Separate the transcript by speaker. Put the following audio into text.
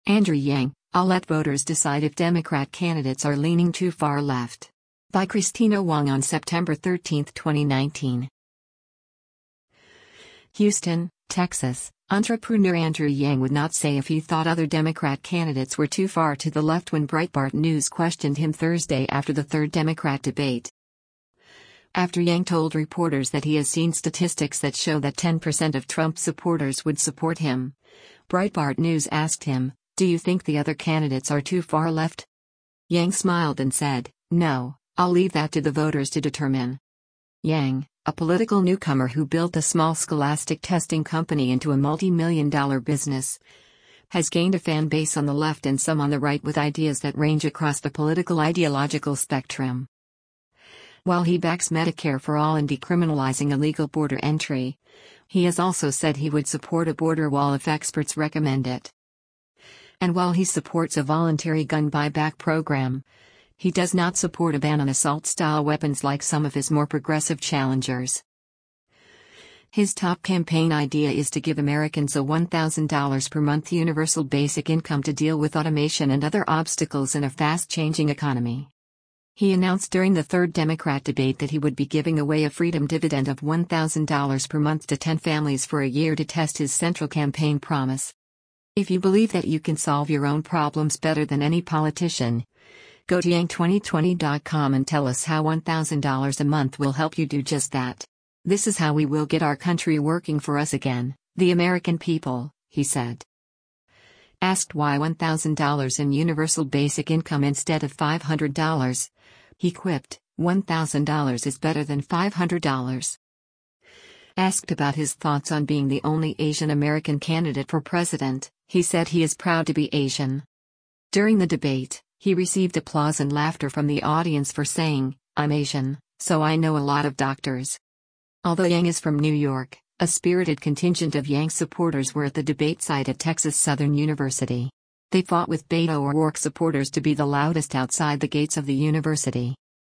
Speaker 1: Andrew Yang, I'll let voters decide if Democrat candidates are leaning too far left. By Christina Wong on September 13, 2019. Houston, Texas. Entrepreneur Andrew Yang would not say if he thought other Democrat candidates were too far to the left when Breitbart News questioned him Thursday after the third Democrat debate. After Yang told reporters that he has seen statistics that show that 10% of Trump supporters would support him, Breitbart News asked him, "Do you think the other candidates are too far left?" Yang smiled and said, "No, I'll leave that to the voters to determine." Yang, a political newcomer who built a small scholastic testing company into a multi-million-dollar business, has gained a fan base on the left and some on the right with ideas that range across the political ideological spectrum. While he backs Medicare for all and decriminalizing illegal border entry, he has also said he would support a border wall if experts recommend it. And while he supports a voluntary gun buyback program, he does not support a ban on assault-style weapons like some of his more progressive challengers. His top campaign idea is to give Americans a $1,000 per month universal basic income to deal with automation and other obstacles in a fast-changing economy. He announced during the third Democrat debate that he would be giving away a freedom dividend of $1,000 per month to 10 families for a year to test his central campaign promise. If you believe that you can solve your own problems better than any politician, go to yang2020.com and tell us how $1,000 a month will help you do just that. This is how we will get our country working for us again, the American people, he said. Asked why $1,000 in universal basic income instead of $500, he quipped, $1,000 is better than $500. Asked about his thoughts on being the only Asian American candidate for president, he said he is proud to be Asian. During the debate, he received applause and laughter from the audience for saying, "I'm Asian, so I know a lot of doctors." Although Yang is from New York, a spirited contingent of Yang supporters were at the debate site at Texas Southern University. They fought with Beto O'Rourke supporters to be the loudest outside the gates of the university.